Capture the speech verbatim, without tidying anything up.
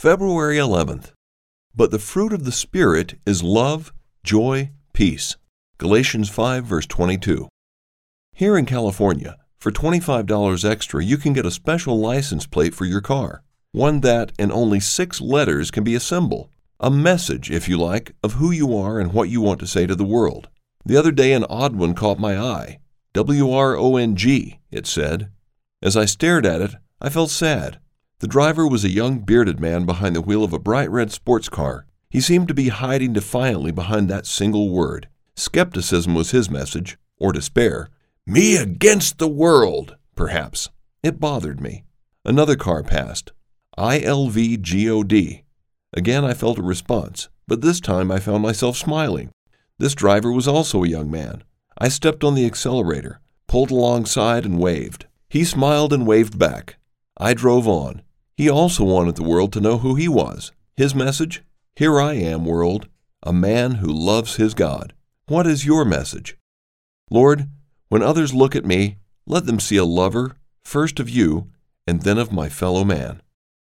February eleventh. But the fruit of the Spirit is love, joy, peace. Galatians five, verse twenty-two. Here in California, for twenty-five dollars extra, you can get a special license plate for your car. One that, in only six letters, can be a symbol. A message, if you like, of who you are and what you want to say to the world. The other day, an odd one caught my eye. W R O N G, it said. As I stared at it, I felt sad. The driver was a young bearded man behind the wheel of a bright red sports car. He seemed to be hiding defiantly behind that single word. Skepticism was his message, or despair. Me against the world, perhaps. It bothered me. Another car passed. I L V G O D. Again I felt a response, but this time I found myself smiling. This driver was also a young man. I stepped on the accelerator, pulled alongside, and waved. He smiled and waved back. I drove on. He also wanted the world to know who he was. His message? Here I am, world, a man who loves his God. What is your message? Lord, when others look at me, let them see a lover, first of you, and then of my fellow man.